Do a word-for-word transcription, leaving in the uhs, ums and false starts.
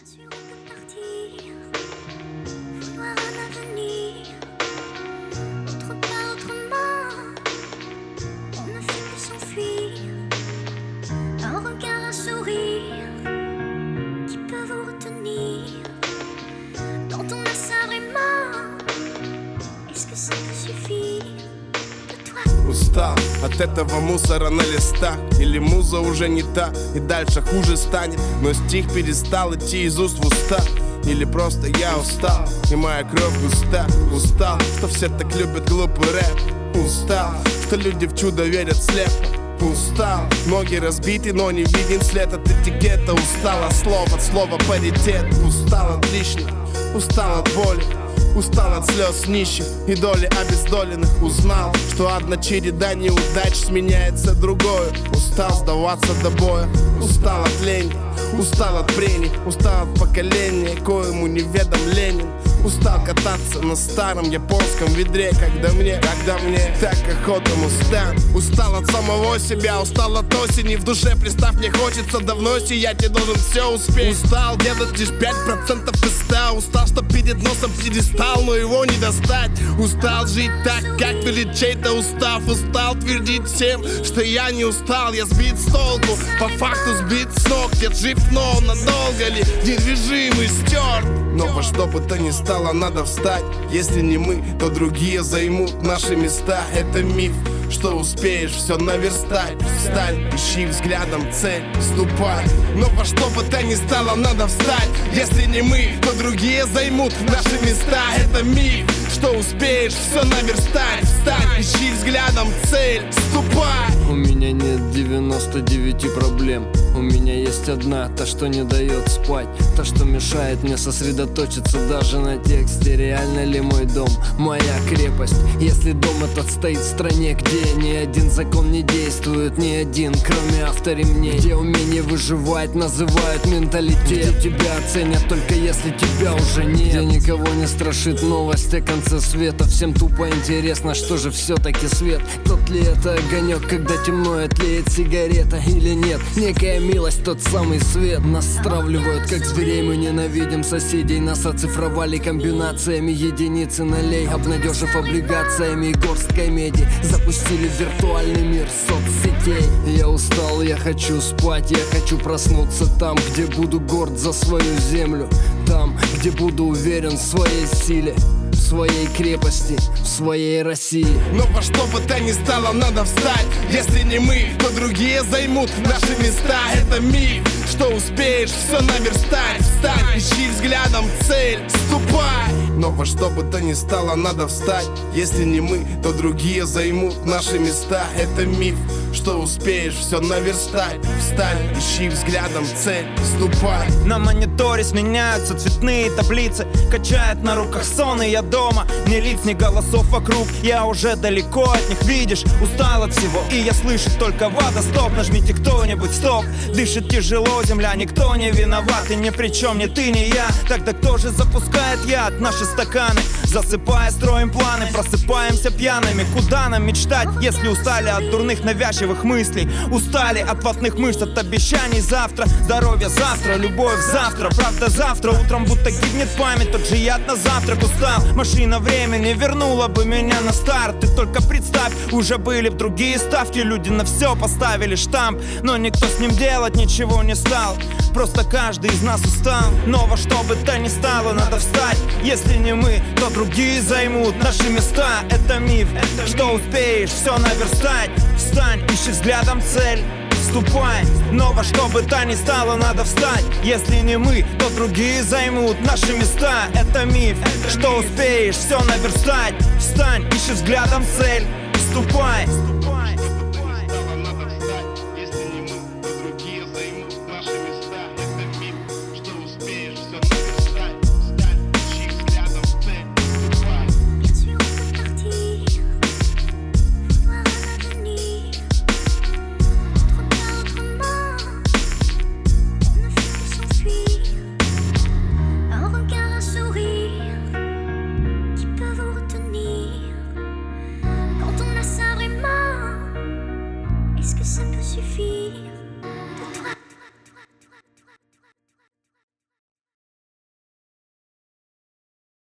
Устал от этого мусора на листах. Или муза уже не та, и дальше хуже станет. Но стих перестал идти из уст в уста. Или просто я устал, и моя кровь густа. Устал, что все так любят глупый рэп. Устал, что люди в чудо верят слепо. Устал, ноги разбиты, но не виден след от этикета. Устал от слов, от слова паритет. Устал от лишних, устал от боли. Устал от слез нищих и доли обездоленных. Узнал, что одна череда неудач сменяется другой. Устал сдаваться до боя. Устал от лени, устал от прений. Устал от поколения, коему неведом Ленин. Устал кататься на старом японском ведре. Когда мне, когда мне так охота мустан. Устал от самого себя, устал от осени. В душе, представь, мне хочется давно сиять. Я должен все успеть. Устал делать лишь пять процентов из ста. Устал, что перед носом перестал, но его не достать. Устал жить так, как перед чей-то устав. Устал твердить всем, что я не устал. Я сбит с толку, по факту сбит с ног. Я жив, но надолго ли недвижимый стерт. Но во что бы то ни стало, надо встать. Если не мы, то другие займут наши места. Это миф, что успеешь все наверстать. Встань, ищи взглядом цель, ступай. Но во что бы то ни стало, надо встать. Если не мы, то другие займут наши места. Это миф, что успеешь все наверстать. Встань, ищи взглядом цель, ступай. У меня нет девяноста девяти проблем. У меня есть одна, та, что не дает спать. Та, что мешает мне сосредоточиться даже на тексте. Реально ли мой дом, моя крепость? Если дом этот стоит в стране, где ни один закон не действует, ни один, кроме авторемней. Где умение выживать называют менталитет. Где тебя оценят только если тебя уже нет. Где никого не страшит новость о конце света. Всем тупо интересно, что же все-таки свет. Тот ли это огонек, когда темно и тлеет сигарета, или нет? Некая милость, тот самый свет. Нас стравливают, как зверей, мы ненавидим соседей. Нас оцифровали комбинациями единицы налей, обнадежив облигациями и горсткой меди. Запустили в виртуальный мир соцсетей. Я устал, я хочу спать, я хочу проснуться там, где буду горд за свою землю. Там, где буду уверен в своей силе, в своей крепости, в своей России. Но во что бы то ни стало, надо встать. Если не мы, то другие займут наши места. Это миф, что успеешь все наверстать. Встань, ищи взглядом цель, ступай. Но во что бы то ни стало, надо встать. Если не мы, то другие займут наши места. Это миф, что успеешь все наверстать. Встань, ищи взглядом цель, ступай. На мониторе сменяются цветные таблицы. Качает на руках сон, и я дома. Ни лиц, ни голосов вокруг, я уже далеко от них. Видишь, устал от всего, и я слышу только вода. Стоп, нажмите кто-нибудь, стоп. Дышит тяжело земля, никто не виноват. И ни при чем ни ты, ни я. Тогда кто же запускает яд? Наши стаканы, засыпая, строим планы. Просыпаемся пьяными, куда нам мечтать? Если устали от дурных навязчивых мыслей, устали от ватных мышц, от обещаний завтра. Здоровье завтра, любовь завтра. Правда завтра, утром будто гибнет память. Тот же яд на завтрак устал. Машина времени вернула бы меня на старт. Ты только представь, уже были в другие ставки. Люди на все поставили штамп, но никто с ним делать ничего не стал. Просто каждый из нас устал. Но во что бы то ни стало, надо встать. Если не мы, то другие займут наши места. Это миф, что успеешь все наверстать. Встань, ищи взглядом цель, ступай. Но во что бы то ни стало, надо встать. Если не мы, то другие займут наши места. Это миф, что успеешь все наверстать. Встань, ищи взглядом цель, ступай.